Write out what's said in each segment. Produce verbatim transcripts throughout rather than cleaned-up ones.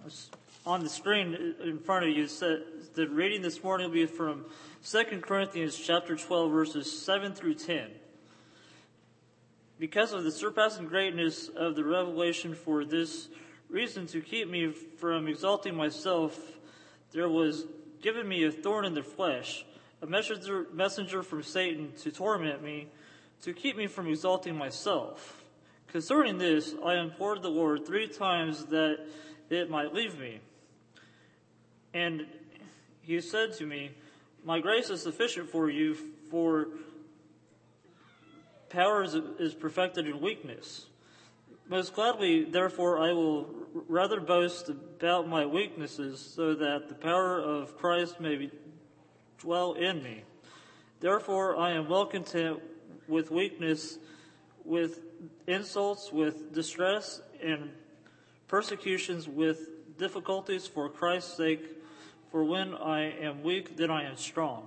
on the screen in front of you, the reading this morning will be from Second Corinthians chapter twelve, verses seven through ten. Because of the surpassing greatness of the revelation, for this reason to keep me from exalting myself, there was given me a thorn in the flesh, a messenger, messenger from Satan to torment me, to keep me from exalting myself. Concerning this, I implored the Lord three times that it might leave me. And he said to me, my grace is sufficient for you, for power is, is perfected in weakness. Most gladly, therefore, I will rather boast about my weaknesses, so that the power of Christ may be, dwell in me. Therefore, I am well content with weakness, with insults, with distress, and persecutions, with difficulties for Christ's sake. For when I am weak, then I am strong.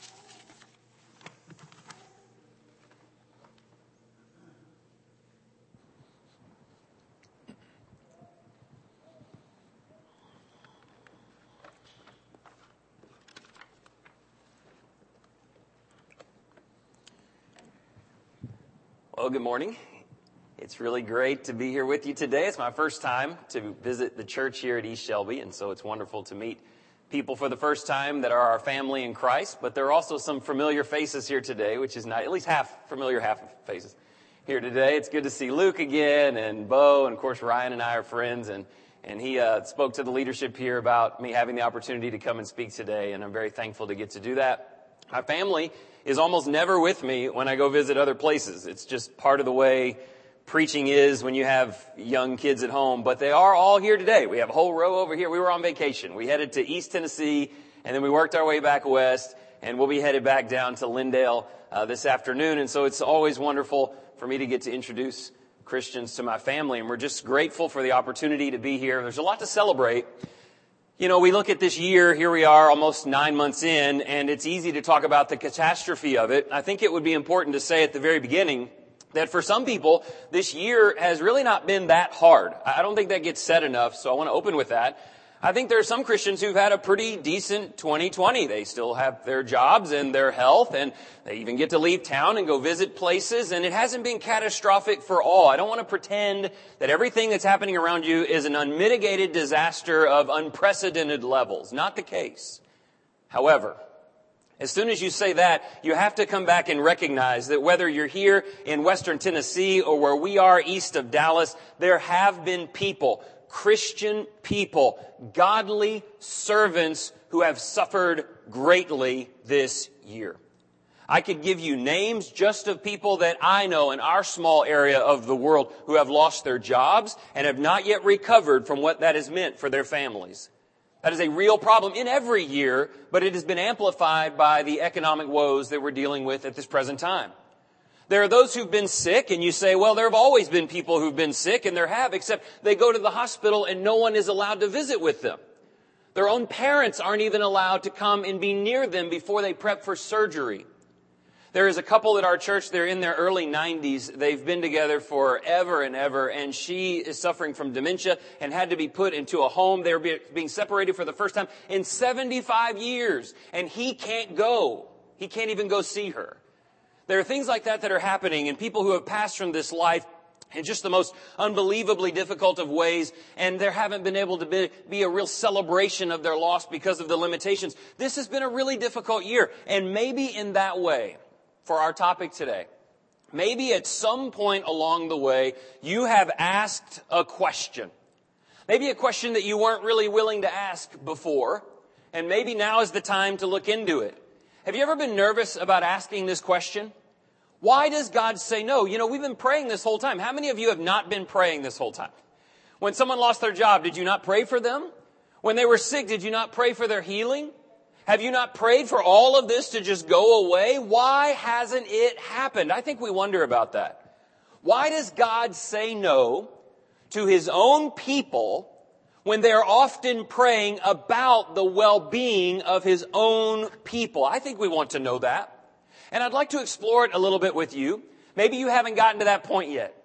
Well, good morning. It's really great to be here with you today. It's my first time to visit the church here at East Shelby, and so it's wonderful to meet people for the first time that are our family in Christ. But there are also some familiar faces here today, which is not at least half familiar, half faces here today. It's good to see Luke again, and Bo, and of course Ryan and I are friends, and and he uh, spoke to the leadership here about me having the opportunity to come and speak today, and I'm very thankful to get to do that. My family is almost never with me when I go visit other places. It's just part of the way preaching is when you have young kids at home, but they are all here today. We have a whole row over here. We were on vacation. We headed to East Tennessee, and then we worked our way back west, and we'll be headed back down to Lindale uh, this afternoon. And so it's always wonderful for me to get to introduce Christians to my family, and we're just grateful for the opportunity to be here. There's a lot to celebrate. You know, we look at this year, here we are almost nine months in, and it's easy to talk about the catastrophe of it. I think it would be important to say at the very beginning that for some people, this year has really not been that hard. I don't think that gets said enough, so I want to open with that. I think there are some Christians who've had a pretty decent twenty twenty. They still have their jobs and their health, and they even get to leave town and go visit places, and it hasn't been catastrophic for all. I don't want to pretend that everything that's happening around you is an unmitigated disaster of unprecedented levels. Not the case. However, as soon as you say that, you have to come back and recognize that whether you're here in Western Tennessee or where we are east of Dallas, there have been people, Christian people, godly servants who have suffered greatly this year. I could give you names just of people that I know in our small area of the world who have lost their jobs and have not yet recovered from what that has meant for their families. That is a real problem in every year, but it has been amplified by the economic woes that we're dealing with at this present time. There are those who've been sick, and you say, well, there have always been people who've been sick, and there have, except they go to the hospital and no one is allowed to visit with them. Their own parents aren't even allowed to come and be near them before they prep for surgery. There is a couple at our church, they're in their early nineties. They've been together forever and ever, and she is suffering from dementia and had to be put into a home. They're being separated for the first time in seventy-five years, and he can't go. He can't even go see her. There are things like that that are happening, and people who have passed from this life in just the most unbelievably difficult of ways, and there haven't been able to be, be a real celebration of their loss because of the limitations. This has been a really difficult year, and maybe in that way, for our topic today, maybe at some point along the way, you have asked a question. Maybe a question that you weren't really willing to ask before, and maybe now is the time to look into it. Have you ever been nervous about asking this question? Why does God say no? You know, we've been praying this whole time. How many of you have not been praying this whole time? When someone lost their job, did you not pray for them? When they were sick, did you not pray for their healing? Have you not prayed for all of this to just go away? Why hasn't it happened? I think we wonder about that. Why does God say no to His own people when they are often praying about the well-being of His own people? I think we want to know that. And I'd like to explore it a little bit with you. Maybe you haven't gotten to that point yet.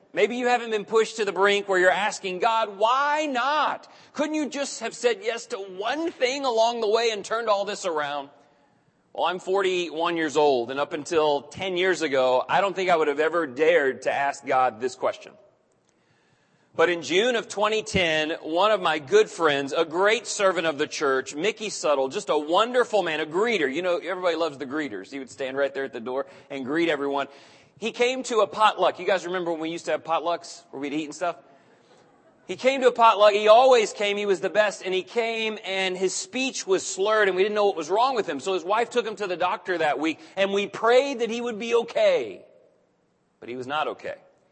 Maybe you haven't been pushed to the brink where you're asking God, why not? Couldn't you just have said yes to one thing along the way and turned all this around? Well, I'm forty-one years old, and up until ten years ago, I don't think I would have ever dared to ask God this question. But in June of twenty ten, one of my good friends, a great servant of the church, Mickey Suttle, just a wonderful man, a greeter. You know, everybody loves the greeters. He would stand right there at the door and greet everyone. He came to a potluck. You guys remember when we used to have potlucks where we'd eat and stuff? He came to a potluck. He always came. He was the best. And he came and his speech was slurred and we didn't know what was wrong with him. So his wife took him to the doctor that week and we prayed that he would be okay. But he was not okay.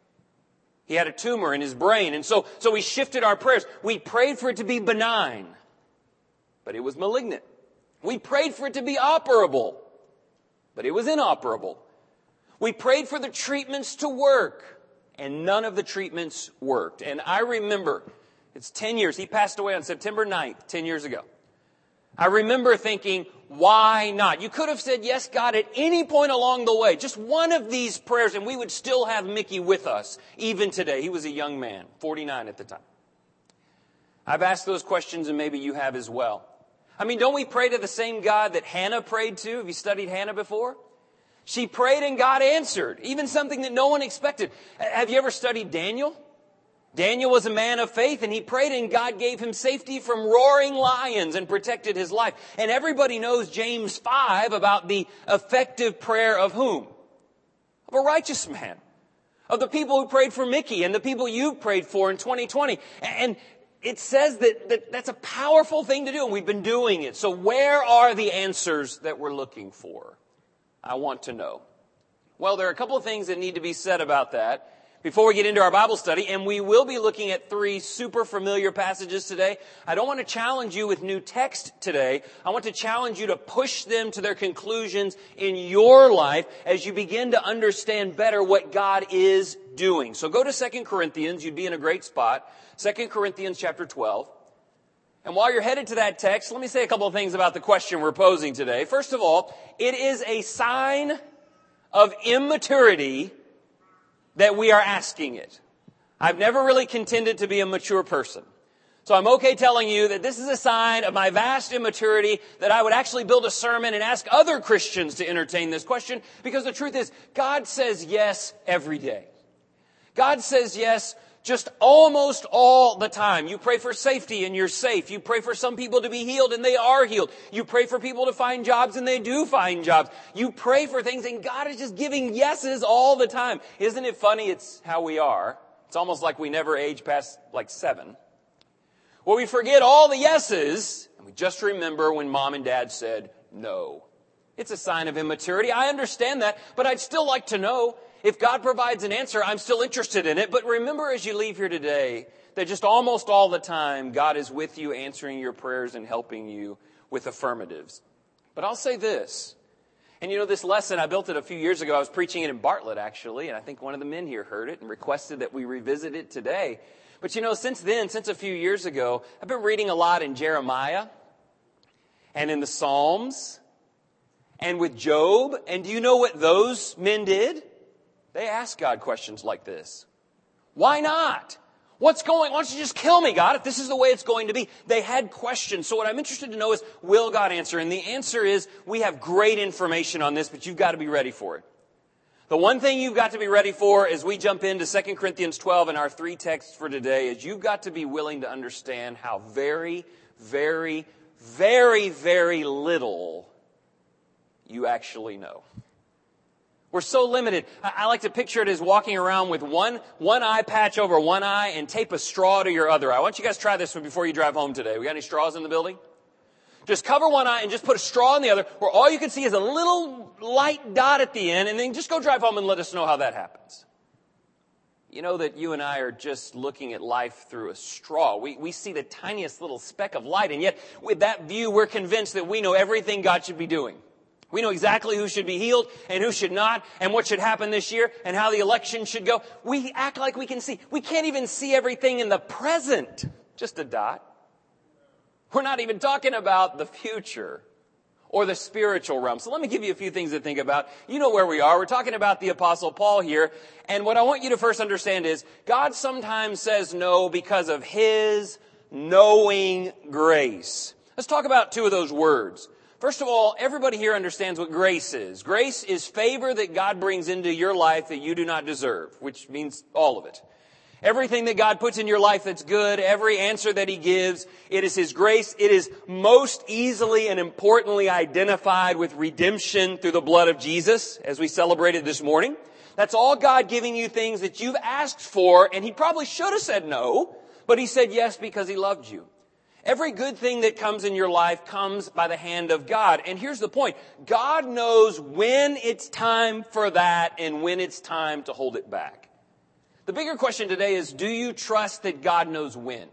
He had a tumor in his brain. And so, so we shifted our prayers. We prayed for it to be benign. But it was malignant. We prayed for it to be operable. But it was inoperable. We prayed for the treatments to work. And none of the treatments worked. And I remember, it's ten years. He passed away on September ninth, ten years ago. I remember thinking, why not? You could have said, yes, God, at any point along the way. Just one of these prayers, and we would still have Mickey with us, even today. He was a young man, forty-nine at the time. I've asked those questions, and maybe you have as well. I mean, don't we pray to the same God that Hannah prayed to? Have you studied Hannah before? She prayed and God answered, even something that no one expected. Have you ever studied Daniel? Daniel was a man of faith and he prayed and God gave him safety from roaring lions and protected his life. And everybody knows James five about the effective prayer of whom? Of a righteous man. Of the people who prayed for Mickey and the people you prayed for in twenty twenty. And it says that, that that's a powerful thing to do and we've been doing it. So where are the answers that we're looking for? I want to know. Well, there are a couple of things that need to be said about that before we get into our Bible study, and we will be looking at three super familiar passages today. I don't want to challenge you with new text today. I want to challenge you to push them to their conclusions in your life as you begin to understand better what God is doing. So go to Second Corinthians. You'd be in a great spot. Second Corinthians chapter twelve. And while you're headed to that text, let me say a couple of things about the question we're posing today. First of all, it is a sign of immaturity that we are asking it. I've never really contended to be a mature person. So I'm okay telling you that this is a sign of my vast immaturity that I would actually build a sermon and ask other Christians to entertain this question. Because the truth is, God says yes every day. God says yes just almost all the time. You pray for safety and you're safe. You pray for some people to be healed and they are healed. You pray for people to find jobs and they do find jobs. You pray for things and God is just giving yeses all the time. Isn't it funny? It's how we are. It's almost like we never age past like seven. Well, we forget all the yeses and we just remember when mom and dad said no. It's a sign of immaturity. I understand that, but I'd still like to know. If God provides an answer, I'm still interested in it. But remember as you leave here today that just almost all the time, God is with you, answering your prayers and helping you with affirmatives. But I'll say this. And you know, this lesson, I built it a few years ago. I was preaching it in Bartlett, actually. And I think one of the men here heard it and requested that we revisit it today. But you know, since then, since a few years ago, I've been reading a lot in Jeremiah and in the Psalms and with Job. And do you know what those men did? They asked God questions like this. Why not? What's going on? Why don't you just kill me, God, if this is the way it's going to be? They had questions. So what I'm interested to know is, will God answer? And the answer is, we have great information on this, but you've got to be ready for it. The one thing you've got to be ready for as we jump into Second Corinthians twelve and our three texts for today is you've got to be willing to understand how very, very, very, very little you actually know. We're so limited. I like to picture it as walking around with one, one eye patch over one eye and tape a straw to your other eye. I want you guys to try this one before you drive home today. We got any straws in the building? Just cover one eye and just put a straw in the other where all you can see is a little light dot at the end, and then just go drive home and let us know how that happens. You know that you and I are just looking at life through a straw. We, we see the tiniest little speck of light, and yet with that view, we're convinced that we know everything God should be doing. We know exactly who should be healed and who should not, and what should happen this year, and how the election should go. We act like we can see. We can't even see everything in the present. Just a dot. We're not even talking about the future. or the spiritual realm. So let me give you a few things to think about. You know where we are. We're talking about the Apostle Paul here. And what I want you to first understand is God sometimes says no because of His knowing grace. Let's talk about two of those words. First of all, everybody here understands what grace is. Grace is favor that God brings into your life that you do not deserve, which means all of it. Everything that God puts in your life that's good, every answer that He gives, it is His grace. It is most easily and importantly identified with redemption through the blood of Jesus, as we celebrated this morning. That's all God giving you things that you've asked for, and He probably should have said no, but He said yes because He loved you. Every good thing that comes in your life comes by the hand of God. And here's the point. God knows when it's time for that and when it's time to hold it back. The bigger question today is, do you trust that God knows when?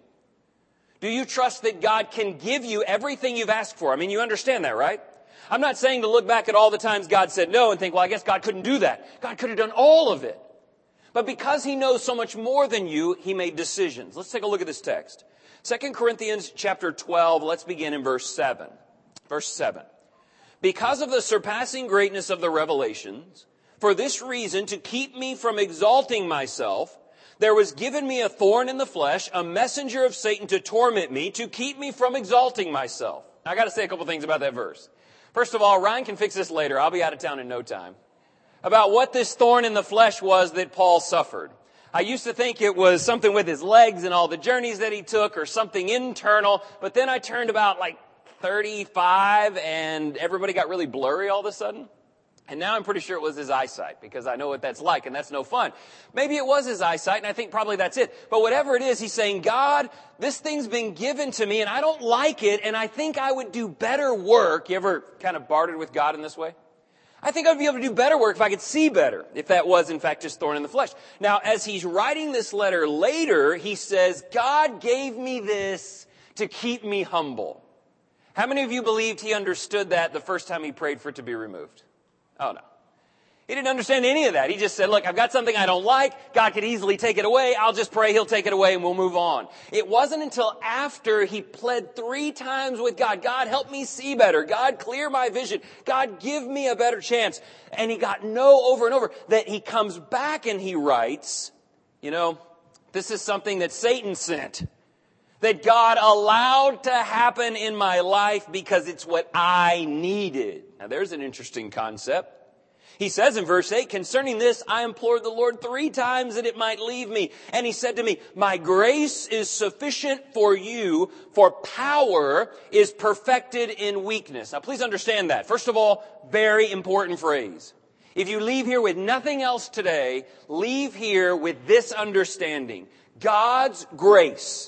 Do you trust that God can give you everything you've asked for? I mean, you understand that, right? I'm not saying to look back at all the times God said no and think, well, I guess God couldn't do that. God could have done all of it. But because He knows so much more than you, He made decisions. Let's take a look at this text. Second Corinthians chapter twelve, let's begin in verse seven. Verse seven. Because of the surpassing greatness of the revelations, for this reason, to keep me from exalting myself, there was given me a thorn in the flesh, a messenger of Satan to torment me, to keep me from exalting myself. Now, I got to say a couple things about that verse. First of all, Ryan can fix this later. I'll be out of town in no time. About what this thorn in the flesh was that Paul suffered. I used to think it was something with his legs and all the journeys that he took, or something internal, but then I turned about like thirty-five and everybody got really blurry all of a sudden. And now I'm pretty sure it was his eyesight, because I know what that's like, and that's no fun. Maybe it was his eyesight, and I think probably that's it. But whatever it is, he's saying, God, this thing's been given to me, and I don't like it, and I think I would do better work. You ever kind of bartered with God in this way? I think I'd be able to do better work if I could see better, if that was, in fact, just thorn in the flesh. Now, as he's writing this letter later, he says, God gave me this to keep me humble. How many of you believed he understood that the first time he prayed for it to be removed? Oh, no. He didn't understand any of that. He just said, look, I've got something I don't like. God could easily take it away. I'll just pray He'll take it away and we'll move on. It wasn't until after he pled three times with God, God, help me see better. God, clear my vision. God, give me a better chance. And he got no over and over, that he comes back and he writes, you know, this is something that Satan sent, that God allowed to happen in my life because it's what I needed. Now, there's an interesting concept. He says in verse eight, concerning this, I implored the Lord three times that it might leave me. And He said to me, my grace is sufficient for you, for power is perfected in weakness. Now, please understand that. First of all, very important phrase. If you leave here with nothing else today, leave here with this understanding. God's grace,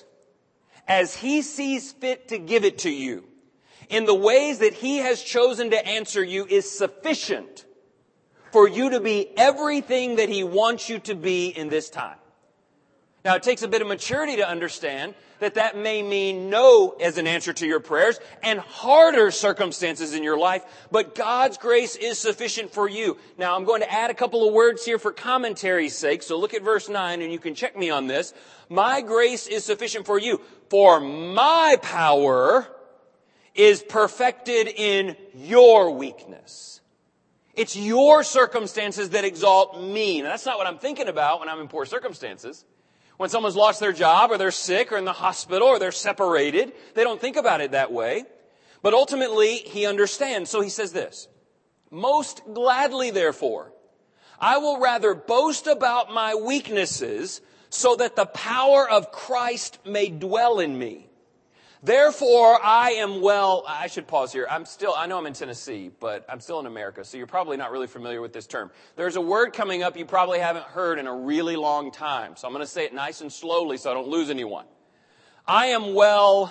as He sees fit to give it to you, in the ways that He has chosen to answer you, is sufficient for you to be everything that He wants you to be in this time. Now, it takes a bit of maturity to understand that that may mean no as an answer to your prayers and harder circumstances in your life, but God's grace is sufficient for you. Now, I'm going to add a couple of words here for commentary's sake, so look at verse nine and you can check me on this. My grace is sufficient for you, for my power is perfected in your weakness. It's your circumstances that exalt me. Now, that's not what I'm thinking about when I'm in poor circumstances. When someone's lost their job, or they're sick, or in the hospital, or they're separated, they don't think about it that way. But ultimately, he understands. So he says this, most gladly, therefore, I will rather boast about my weaknesses so that the power of Christ may dwell in me. Therefore, I am well, I should pause here. I'm still, I know I'm in Tennessee, but I'm still in America, so you're probably not really familiar with this term. There's a word coming up you probably haven't heard in a really long time, so I'm going to say it nice and slowly so I don't lose anyone. I am well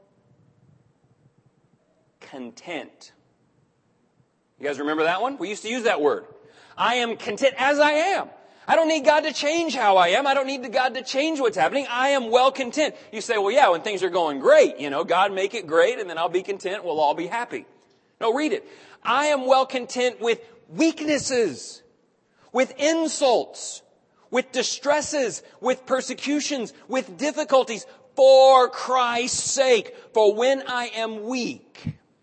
content. You guys remember that one? We used to use that word. I am content as I am. I don't need God to change how I am. I don't need God to change what's happening. I am well content. You say, well, yeah, when things are going great, you know, God make it great and then I'll be content. We'll all be happy. No, read it. I am well content with weaknesses, with insults, with distresses, with persecutions, with difficulties for Christ's sake. For when I am weak,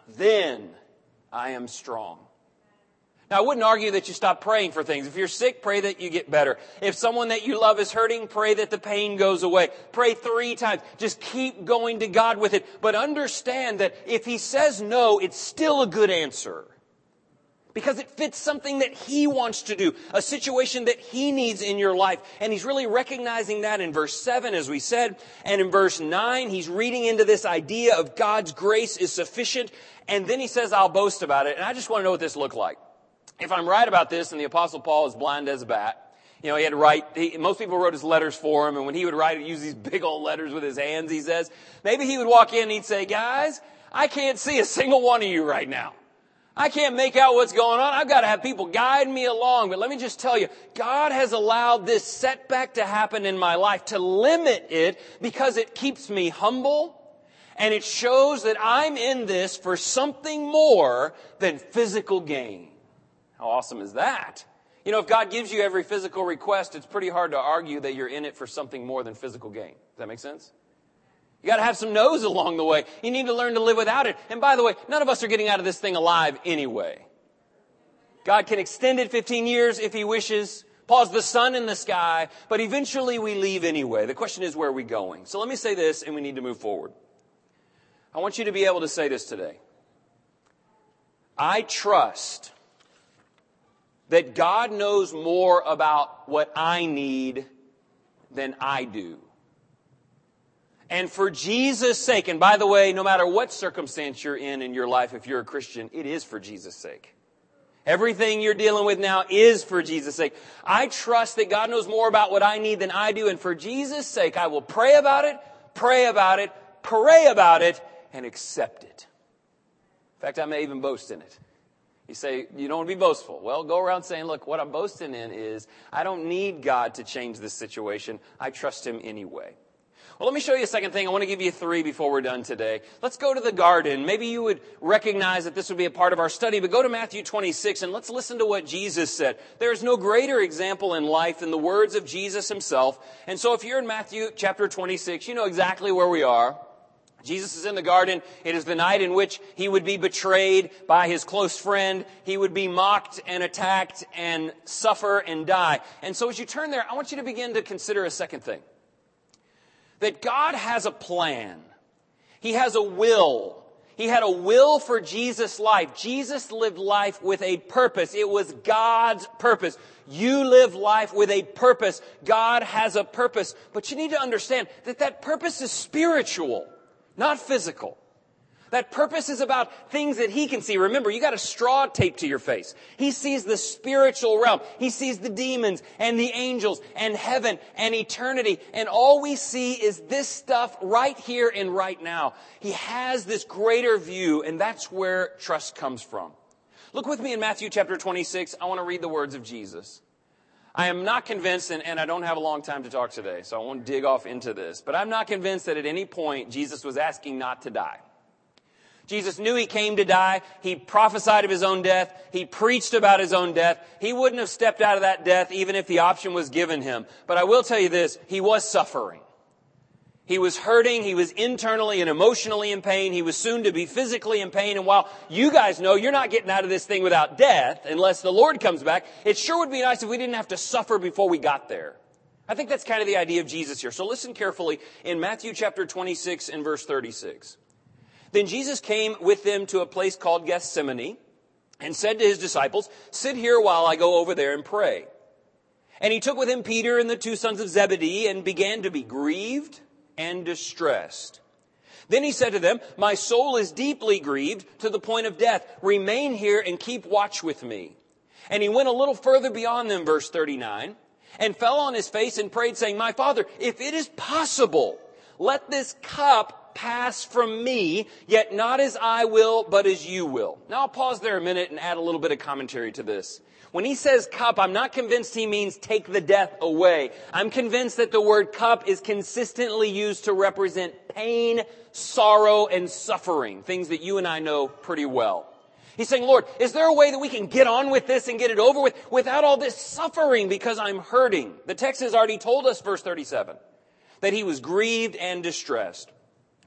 then I am strong. Now, I wouldn't argue that you stop praying for things. If you're sick, pray that you get better. If someone that you love is hurting, pray that the pain goes away. Pray three times. Just keep going to God with it. But understand that if He says no, it's still a good answer. Because it fits something that He wants to do, a situation that He needs in your life. And He's really recognizing that in verse seven, as we said. And in verse nine, He's reading into this idea of God's grace is sufficient. And then He says, I'll boast about it. And I just want to know what this looked like. If I'm right about this, and the Apostle Paul is blind as a bat, you know, he had to write, he, most people wrote his letters for him, and when he would write, he'd use these big old letters with his hands, he says. Maybe he would walk in and he'd say, guys, I can't see a single one of you right now. I can't make out what's going on. I've got to have people guide me along. But let me just tell you, God has allowed this setback to happen in my life to limit it because it keeps me humble. And it shows that I'm in this for something more than physical gain. How awesome is that? You know, if God gives you every physical request, it's pretty hard to argue that you're in it for something more than physical gain. Does that make sense? You got to have some no's along the way. You need to learn to live without it. And by the way, none of us are getting out of this thing alive anyway. God can extend it fifteen years if He wishes. Pause the sun in the sky. But eventually we leave anyway. The question is, where are we going? So let me say this, and we need to move forward. I want you to be able to say this today. I trust that God knows more about what I need than I do. And for Jesus' sake, and by the way, no matter what circumstance you're in in your life, if you're a Christian, it is for Jesus' sake. Everything you're dealing with now is for Jesus' sake. I trust that God knows more about what I need than I do, and for Jesus' sake, I will pray about it, pray about it, pray about it, and accept it. In fact, I may even boast in it. You say, you don't want to be boastful. Well, go around saying, look, what I'm boasting in is I don't need God to change this situation. I trust Him anyway. Well, let me show you a second thing. I want to give you three before we're done today. Let's go to the garden. Maybe you would recognize that this would be a part of our study, but go to Matthew twenty-six and let's listen to what Jesus said. There is no greater example in life than the words of Jesus Himself. And so if you're in Matthew chapter twenty-six, you know exactly where we are. Jesus is in the garden. It is the night in which He would be betrayed by His close friend. He would be mocked and attacked and suffer and die. And so as you turn there, I want you to begin to consider a second thing. That God has a plan. He has a will. He had a will for Jesus' life. Jesus lived life with a purpose. It was God's purpose. You live life with a purpose. God has a purpose. But you need to understand that that purpose is spiritual, not physical. That purpose is about things that He can see. Remember, you got a straw taped to your face. He sees the spiritual realm. He sees the demons and the angels and heaven and eternity. And all we see is this stuff right here and right now. He has this greater view, and that's where trust comes from. Look with me in Matthew chapter twenty-six. I want to read the words of Jesus. I am not convinced, and, and I don't have a long time to talk today, so I won't dig off into this. But I'm not convinced that at any point Jesus was asking not to die. Jesus knew He came to die. He prophesied of His own death. He preached about His own death. He wouldn't have stepped out of that death even if the option was given Him. But I will tell you this, He was suffering. He was hurting. He was internally and emotionally in pain. He was soon to be physically in pain. And while you guys know you're not getting out of this thing without death unless the Lord comes back, it sure would be nice if we didn't have to suffer before we got there. I think that's kind of the idea of Jesus here. So listen carefully in Matthew chapter twenty-six and verse thirty-six. Then Jesus came with them to a place called Gethsemane and said to His disciples, sit here while I go over there and pray. And He took with Him Peter and the two sons of Zebedee and began to be grieved and distressed. Then He said to them, my soul is deeply grieved to the point of death. Remain here and keep watch with me. And He went a little further beyond them, verse thirty-nine, and fell on His face and prayed, saying, my Father, if it is possible, let this cup pass from me, yet not as I will, but as you will. Now I'll pause there a minute and add a little bit of commentary to this. When He says cup, I'm not convinced He means take the death away. I'm convinced that the word cup is consistently used to represent pain, sorrow, and suffering, things that you and I know pretty well. He's saying, Lord, is there a way that we can get on with this and get it over with without all this suffering because I'm hurting? The text has already told us, verse thirty-seven, that He was grieved and distressed.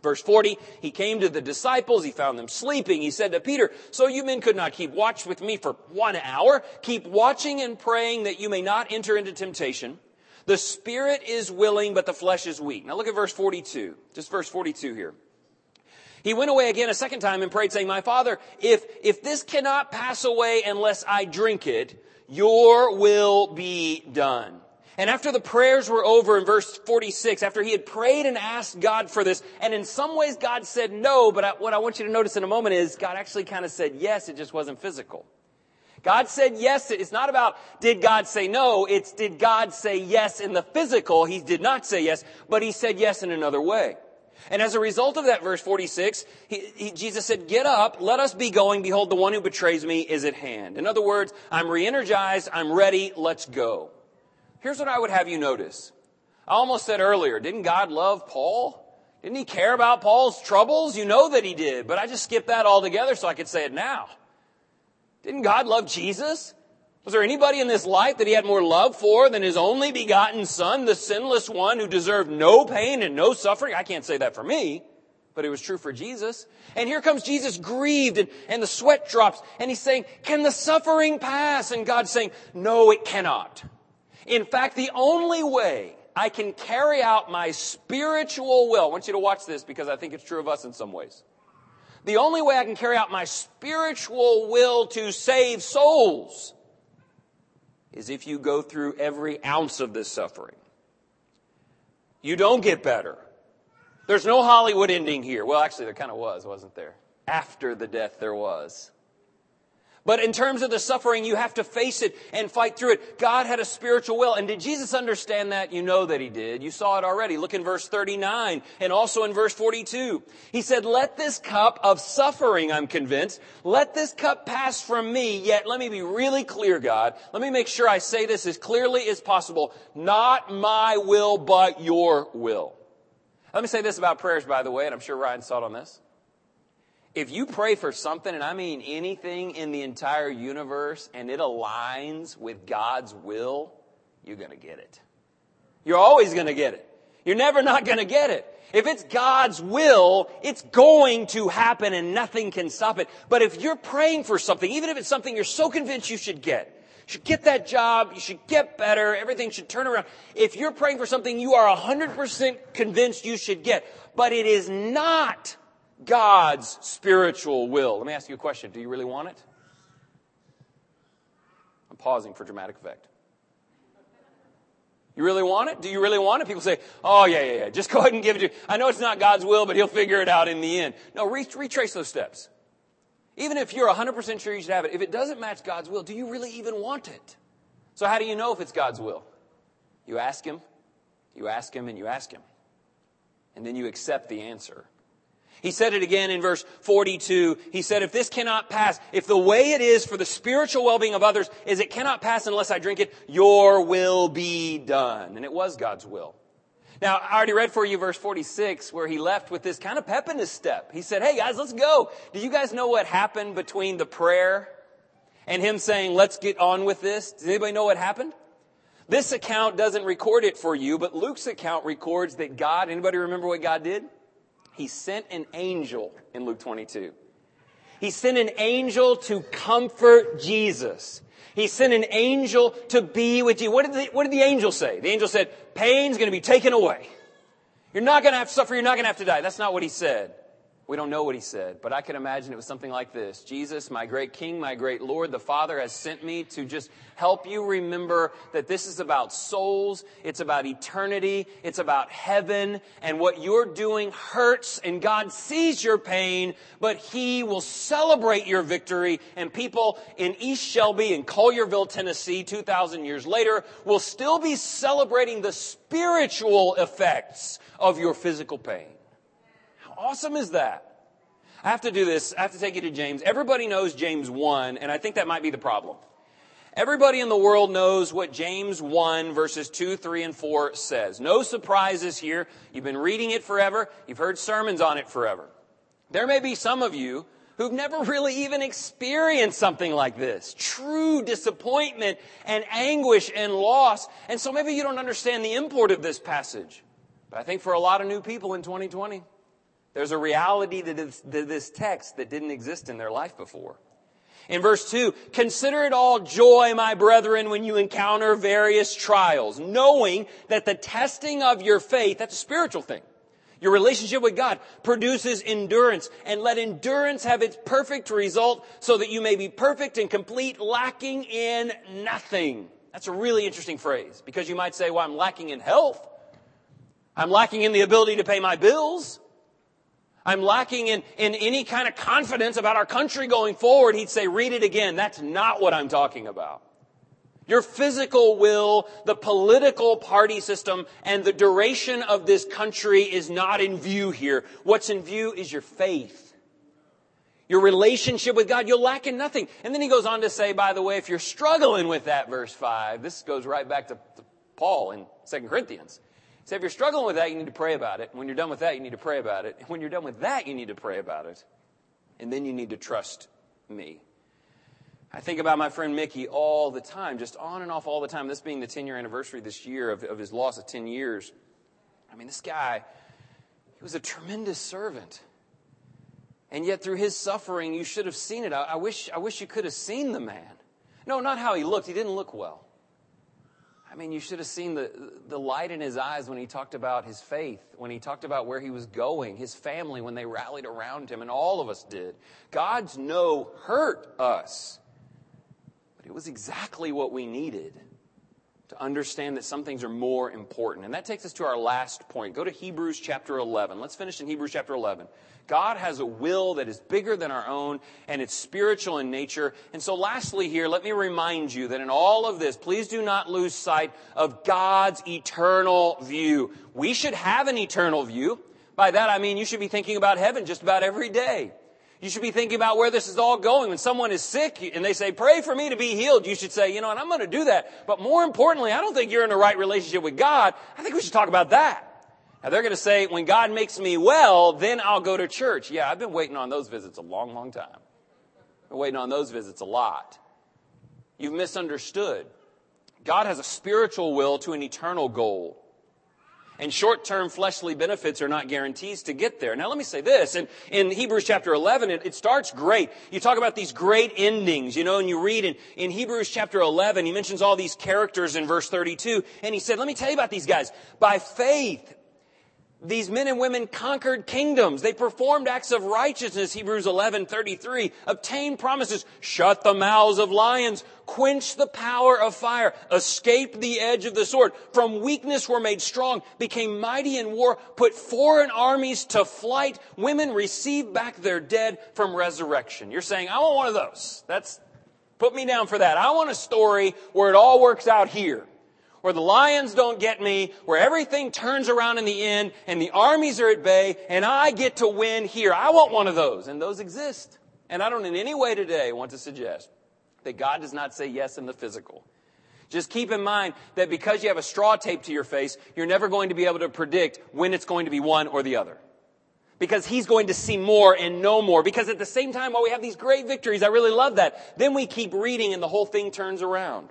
Verse forty, he came to the disciples, he found them sleeping. He said to Peter, so you men could not keep watch with me for one hour? Keep watching and praying that you may not enter into temptation. The spirit is willing, but the flesh is weak. Now look at verse forty-two, just verse forty-two here. He went away again a second time and prayed, saying, my Father, if, if this cannot pass away unless I drink it, your will be done. And after the prayers were over in verse forty-six, after he had prayed and asked God for this, and in some ways God said no, but I, what I want you to notice in a moment is God actually kind of said yes, it just wasn't physical. God said yes. It's not about did God say no, it's did God say yes in the physical. He did not say yes, but he said yes in another way. And as a result of that, verse forty-six, he, he, Jesus said, get up, let us be going. Behold, the one who betrays me is at hand. In other words, I'm re-energized, I'm ready, let's go. Here's what I would have you notice. I almost said earlier, didn't God love Paul? Didn't he care about Paul's troubles? You know that he did, but I just skipped that altogether so I could say it now. Didn't God love Jesus? Was there anybody in this life that he had more love for than his only begotten Son, the sinless one who deserved no pain and no suffering? I can't say that for me, but it was true for Jesus. And here comes Jesus grieved and, and the sweat drops and he's saying, can the suffering pass? And God's saying, no, it cannot. In fact, the only way I can carry out my spiritual will, I want you to watch this because I think it's true of us in some ways. The only way I can carry out my spiritual will to save souls is if you go through every ounce of this suffering. You don't get better. There's no Hollywood ending here. Well, actually, there kind of was, wasn't there? After the death, there was. But in terms of the suffering, you have to face it and fight through it. God had a spiritual will. And did Jesus understand that? You know that he did. You saw it already. Look in verse thirty-nine and also in verse forty-two. He said, let this cup of suffering, I'm convinced, let this cup pass from me. Yet let me be really clear, God. Let me make sure I say this as clearly as possible. Not my will, but your will. Let me say this about prayers, by the way, and I'm sure Ryan's thought on this. If you pray for something, and I mean anything in the entire universe, and it aligns with God's will, you're going to get it. You're always going to get it. You're never not going to get it. If it's God's will, it's going to happen and nothing can stop it. But if you're praying for something, even if it's something you're so convinced you should get, you should get that job, you should get better, everything should turn around. If you're praying for something you are one hundred percent convinced you should get, but it is not God's spiritual will. Let me ask you a question. Do you really want it? I'm pausing for dramatic effect. You really want it? Do you really want it? People say, oh, yeah, yeah, yeah. Just go ahead and give it to you. I know it's not God's will, but he'll figure it out in the end. No, re- retrace those steps. Even if you're one hundred percent sure you should have it, if it doesn't match God's will, do you really even want it? So how do you know if it's God's will? You ask him, you ask him, and you ask him. And then you accept the answer. He said it again in verse forty-two. He said, if this cannot pass, if the way it is for the spiritual well-being of others is it cannot pass unless I drink it, your will be done. And it was God's will. Now, I already read for you verse forty-six where he left with this kind of pep in his step. He said, hey guys, let's go. Do you guys know what happened between the prayer and him saying, let's get on with this? Does anybody know what happened? This account doesn't record it for you, but Luke's account records that God, anybody remember what God did? He sent an angel in Luke twenty-two. He sent an angel to comfort Jesus. He sent an angel to be with you. What did the, what did the angel say? The angel said, pain's going to be taken away. You're not going to have to suffer. You're not going to have to die. That's not what he said. We don't know what he said, but I can imagine it was something like this. Jesus, my great King, my great Lord, the Father has sent me to just help you remember that this is about souls. It's about eternity. It's about heaven. And what you're doing hurts, and God sees your pain, but he will celebrate your victory. And people in East Shelby and Collierville, Tennessee, two thousand years later, will still be celebrating the spiritual effects of your physical pain. Awesome is that? I have to do this. I have to take you to James. Everybody knows James one, and I think that might be the problem. Everybody in the world knows what James one verses two, three, and four says. No surprises here. You've been reading it forever. You've heard sermons on it forever. There may be some of you who've never really even experienced something like this. True disappointment and anguish and loss. And so maybe you don't understand the import of this passage. But I think for a lot of new people in twenty twenty, There's a reality to this, to this text that didn't exist in their life before. In verse two, consider it all joy, my brethren, when you encounter various trials, knowing that the testing of your faith, that's a spiritual thing. Your relationship with God produces endurance, and let endurance have its perfect result so that you may be perfect and complete, lacking in nothing. That's a really interesting phrase, because you might say, well, I'm lacking in health. I'm lacking in the ability to pay my bills. I'm lacking in, in any kind of confidence about our country going forward. He'd say, read it again. That's not what I'm talking about. Your physical will, the political party system, and the duration of this country is not in view here. What's in view is your faith. Your relationship with God. You'll lack in nothing. And then he goes on to say, by the way, if you're struggling with that, verse five, this goes right back to, to Paul in Second Corinthians. So if you're struggling with that, you need to pray about it. When you're done with that, you need to pray about it. And when you're done with that, you need to pray about it. And then you need to trust me. I think about my friend Mickey all the time, just on and off all the time. This being the ten-year anniversary this year of, of his loss of ten years. I mean, this guy, he was a tremendous servant. And yet through his suffering, you should have seen it. I, I wish, I wish you could have seen the man. No, not how he looked. He didn't look well. I mean, you should have seen the, the light in his eyes when he talked about his faith, when he talked about where he was going, his family, when they rallied around him, and all of us did. God's no hurt us. But it was exactly what we needed to understand that some things are more important. And that takes us to our last point. Go to Hebrews chapter eleven. Let's finish in Hebrews chapter eleven. God has a will that is bigger than our own, and it's spiritual in nature. And so lastly here, let me remind you that in all of this, please do not lose sight of God's eternal view. We should have an eternal view. By that I mean you should be thinking about heaven just about every day. You should be thinking about where this is all going. When someone is sick and they say, pray for me to be healed, you should say, you know, and I'm going to do that. But more importantly, I don't think you're in a right relationship with God. I think we should talk about that. Now, they're going to say, when God makes me well, then I'll go to church. Yeah, I've been waiting on those visits a long, long time. I've been waiting on those visits a lot. You've misunderstood. God has a spiritual will to an eternal goal. And short-term fleshly benefits are not guarantees to get there. Now, let me say this. In, in Hebrews chapter eleven, it, it starts great. You talk about these great endings, you know, and you read in, in Hebrews chapter eleven, he mentions all these characters in verse thirty-two. And he said, let me tell you about these guys. By faith, these men and women conquered kingdoms. They performed acts of righteousness, Hebrews eleven thirty-three, obtained promises, shut the mouths of lions, quenched the power of fire, escaped the edge of the sword, from weakness were made strong, became mighty in war, put foreign armies to flight, women received back their dead from resurrection. You're saying, I want one of those. That's, put me down for that. I want a story where it all works out here. Where the lions don't get me, where everything turns around in the end, and the armies are at bay, and I get to win here. I want one of those, and those exist. And I don't in any way today want to suggest that God does not say yes in the physical. Just keep in mind that because you have a straw taped to your face, you're never going to be able to predict when it's going to be one or the other. Because He's going to see more and know more. Because at the same time, while we have these great victories, I really love that, then we keep reading and the whole thing turns around.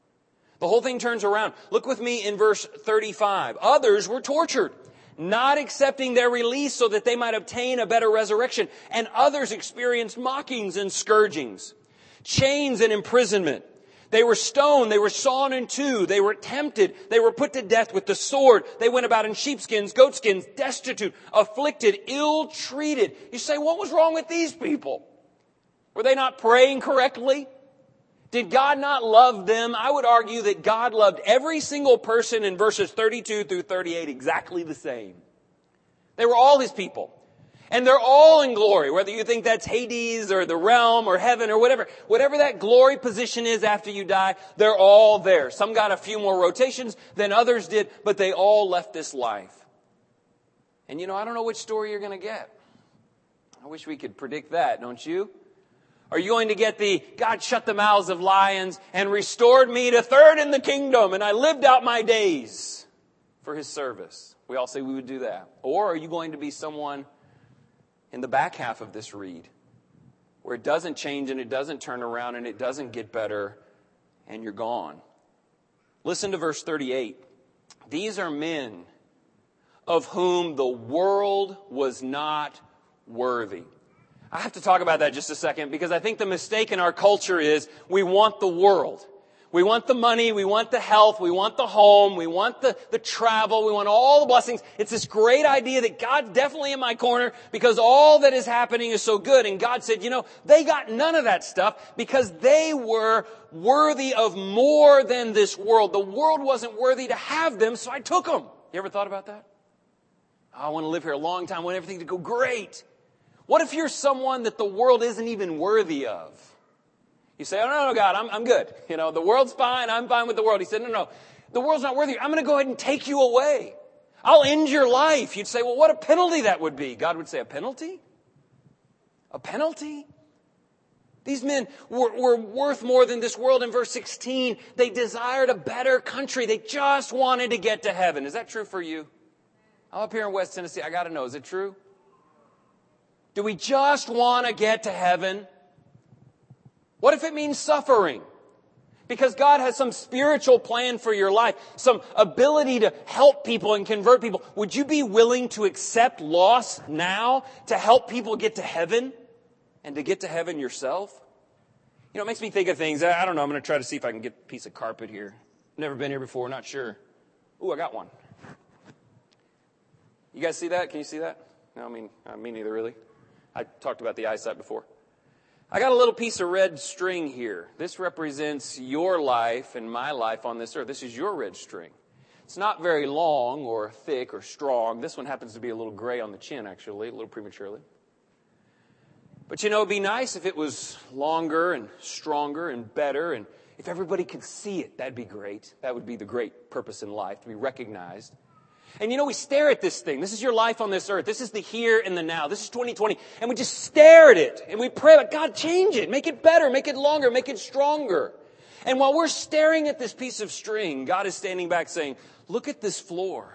The whole thing turns around. Look with me in verse thirty-five. Others were tortured, not accepting their release so that they might obtain a better resurrection. And others experienced mockings and scourgings, chains and imprisonment. They were stoned. They were sawn in two. They were tempted. They were put to death with the sword. They went about in sheepskins, goatskins, destitute, afflicted, ill-treated. You say, what was wrong with these people? Were they not praying correctly? Did God not love them? I would argue that God loved every single person in verses thirty-two through thirty-eight exactly the same. They were all His people. And they're all in glory, whether you think that's Hades or the realm or heaven or whatever. Whatever that glory position is after you die, they're all there. Some got a few more rotations than others did, but they all left this life. And you know, I don't know which story you're going to get. I wish we could predict that, don't you? Are you going to get the, God shut the mouths of lions and restored me to third in the kingdom and I lived out my days for His service? We all say we would do that. Or are you going to be someone in the back half of this read where it doesn't change and it doesn't turn around and it doesn't get better and you're gone? Listen to verse thirty-eight. These are men of whom the world was not worthy. I have to talk about that just a second because I think the mistake in our culture is we want the world. We want the money, we want the health, we want the home, we want the, the travel, we want all the blessings. It's this great idea that God's definitely in my corner because all that is happening is so good. And God said, you know, they got none of that stuff because they were worthy of more than this world. The world wasn't worthy to have them, so I took them. You ever thought about that? Oh, I want to live here a long time, I want everything to go great. What if you're someone that the world isn't even worthy of? You say, oh, no, no, God, I'm, I'm good. You know, the world's fine. I'm fine with the world. He said, no, no, the world's not worthy. I'm going to go ahead and take you away. I'll end your life. You'd say, well, what a penalty that would be. God would say, a penalty? A penalty? These men were, were worth more than this world. In verse sixteen, they desired a better country. They just wanted to get to heaven. Is that true for you? I'm up here in West Tennessee. I got to know, is it true? Do we just want to get to heaven? What if it means suffering? Because God has some spiritual plan for your life, some ability to help people and convert people. Would you be willing to accept loss now to help people get to heaven and to get to heaven yourself? You know, it makes me think of things. I don't know. I'm going to try to see if I can get a piece of carpet here. Never been here before. Not sure. Ooh, I got one. You guys see that? Can you see that? No, I mean, uh, me neither, really. I talked about the eyesight before. I got a little piece of red string here. This represents your life and my life on this earth. This is your red string. It's not very long or thick or strong. This one happens to be a little gray on the chin, actually, a little prematurely. But, you know, it'd be nice if it was longer and stronger and better, and if everybody could see it, that'd be great. That would be the great purpose in life, to be recognized. And you know, we stare at this thing. This is your life on this earth. This is the here and the now. This is twenty twenty. And we just stare at it. And we pray, like, God, change it. Make it better. Make it longer. Make it stronger. And while we're staring at this piece of string, God is standing back saying, look at this floor.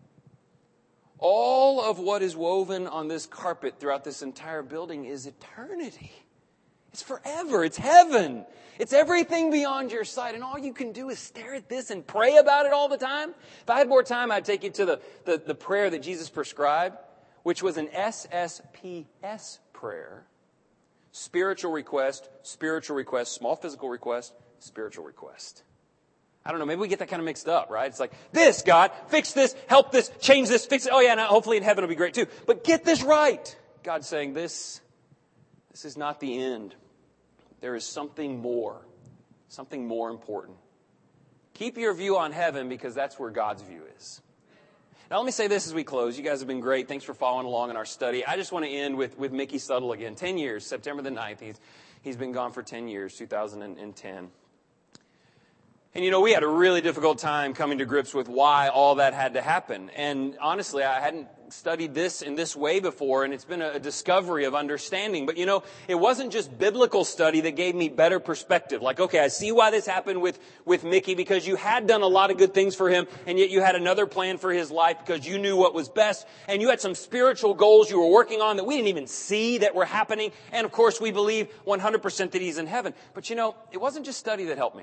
All of what is woven on this carpet throughout this entire building is eternity. It's forever. It's heaven. It's everything beyond your sight. And all you can do is stare at this and pray about it all the time. If I had more time, I'd take you to the, the, the prayer that Jesus prescribed, which was an S S P S prayer. Spiritual request, spiritual request, small physical request, spiritual request. I don't know, maybe we get that kind of mixed up, right? It's like, this, God, fix this, help this, change this, fix it. Oh yeah, now hopefully in heaven it'll be great too. But get this right. God's saying this, this is not the end. There is something more, something more important. Keep your view on heaven because that's where God's view is. Now, let me say this as we close. You guys have been great. Thanks for following along in our study. I just want to end with, with Mickey Suttle again. Ten years, September the ninth. He's, he's been gone for ten years, two thousand ten. And, you know, we had a really difficult time coming to grips with why all that had to happen. And honestly, I hadn't studied this in this way before, and it's been a discovery of understanding. But, you know, it wasn't just biblical study that gave me better perspective. Like, okay, I see why this happened with, with Mickey, because you had done a lot of good things for him, and yet you had another plan for his life because you knew what was best, and you had some spiritual goals you were working on that we didn't even see that were happening. And, of course, we believe one hundred percent that he's in heaven. But, you know, it wasn't just study that helped me.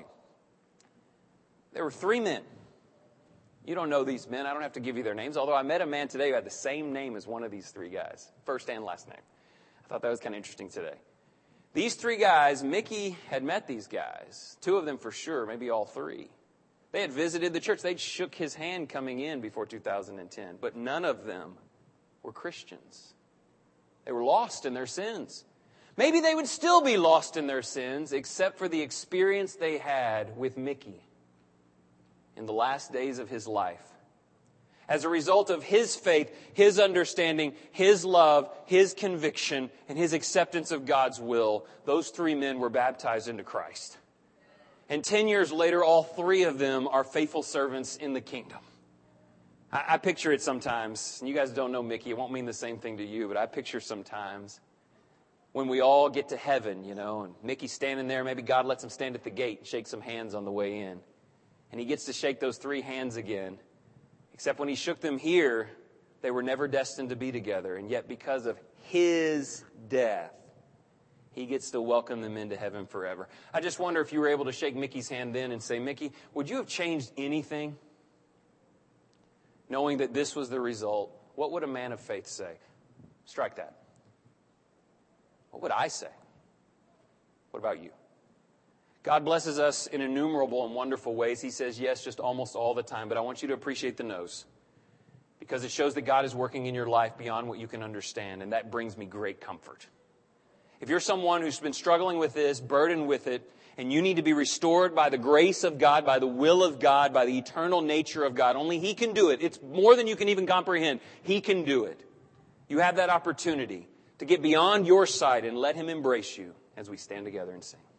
There were three men. You don't know these men. I don't have to give you their names. Although I met a man today who had the same name as one of these three guys. First and last name. I thought that was kind of interesting today. These three guys, Mickey had met these guys. Two of them for sure, maybe all three. They had visited the church. They'd shook his hand coming in before two thousand ten. But none of them were Christians. They were lost in their sins. Maybe they would still be lost in their sins except for the experience they had with Mickey in the last days of his life. As a result of his faith, his understanding, his love, his conviction, and his acceptance of God's will, those three men were baptized into Christ. And ten years later, all three of them are faithful servants in the kingdom. I, I picture it sometimes, and you guys don't know Mickey, it won't mean the same thing to you, but I picture sometimes when we all get to heaven, you know, and Mickey's standing there, maybe God lets him stand at the gate and shake some hands on the way in. And he gets to shake those three hands again. Except when he shook them here, they were never destined to be together. And yet because of his death, he gets to welcome them into heaven forever. I just wonder if you were able to shake Mickey's hand then and say, Mickey, would you have changed anything? knowing that this was the result, what would a man of faith say? Strike that. What would I say? What about you? God blesses us in innumerable and wonderful ways. He says yes just almost all the time, but I want you to appreciate the no's, because it shows that God is working in your life beyond what you can understand, and that brings me great comfort. If you're someone who's been struggling with this, burdened with it, and you need to be restored by the grace of God, by the will of God, by the eternal nature of God, only He can do it. It's more than you can even comprehend. He can do it. You have that opportunity to get beyond your side and let Him embrace you as we stand together and sing.